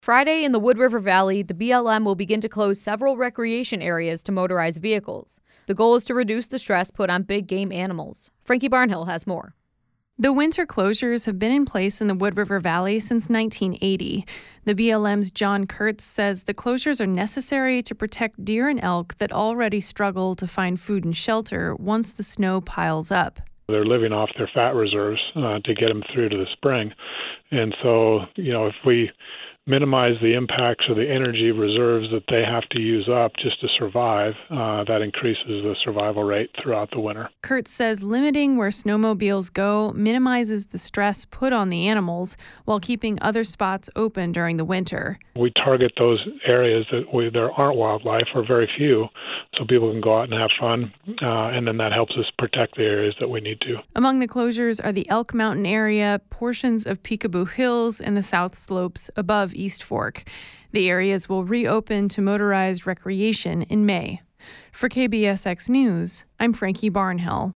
Friday in the Wood River Valley, the BLM will begin to close several recreation areas to motorized vehicles. The goal is to reduce the stress put on big game animals. Frankie Barnhill has more. The winter closures have been in place in the Wood River Valley since 1980. The BLM's John Kurtz says the closures are necessary to protect deer and elk that already struggle to find food and shelter once the snow piles up. They're living off their fat reserves to get them through to the spring. And so, if we minimize the impacts of the energy reserves that they have to use up just to survive, that increases the survival rate throughout the winter. Kurtz says limiting where snowmobiles go minimizes the stress put on the animals while keeping other spots open during the winter. We target those areas that there aren't wildlife or very few, so people can go out and have fun, and then that helps us protect the areas that we need to. Among the closures are the Elk Mountain area, portions of Peekaboo Hills, and the South Slopes above East Fork. The areas will reopen to motorized recreation in May. For KBSX News, I'm Frankie Barnhill.